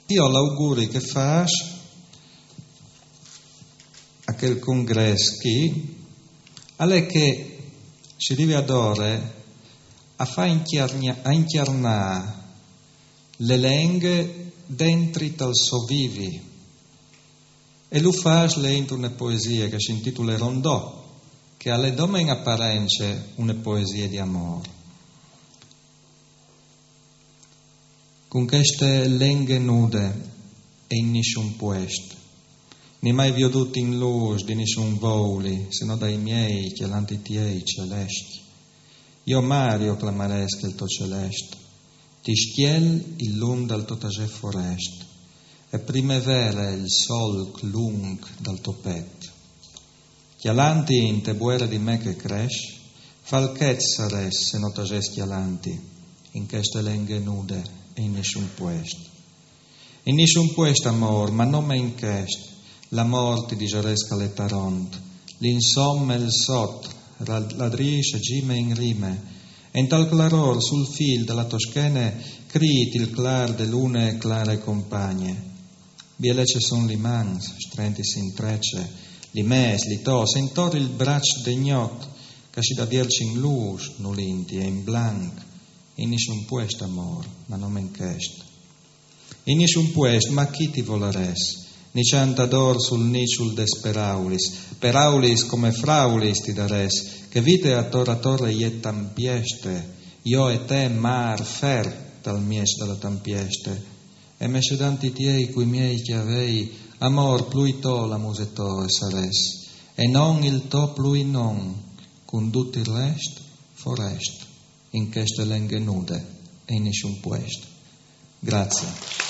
Io l'augurio che fas a quel congresso è che si arrivi ad ore a fare inchiarnare le lingue dentro dal suo vivi. E lo fas lento una poesia che si intitola Rondò, che alle dome in apparenza una poesia di amore. Con queste lingue nude e in nessun puesto, né mai veduto in luce di nessun voli, se no dai miei chialanti tiei celesti. Io Mario clamaresca il tuo celeste, ti stiel il lum dal tuo tagè forest, e primavera il sol lung dal tuo petto. Chialanti in te buere di me che cresce, falchet sares se no tagè chialanti, in queste lingue nude e in nessun puesto. In nessun puesto amor, ma non me in quest, la morte di geresca le taront, l'insomme il sot, ladrisce gime in rime, e in tal claror sul fil della Toskene crit il clar de lune clare compagne. Bielece son li mans, strenti si intrecce, li mes, li tos, e intor il braccio degnot, che si da vierci in luz, nulinti e in blanc, in nessun puesto amor, ma non men chest. In nessun puesto, ma chi ti voleres? Ni ciantador sul niciul desperaulis, peraulis come fraulis ti dares, che vite a torre iet tampieste, io e te mar fer dal mies dalla tampieste, e me sedanti tiei cui miei chiavei, amor plui to la museto e sares, e non il to plui non, condutti l'est forest, in queste lingue nude e in nessun puesto. Grazie.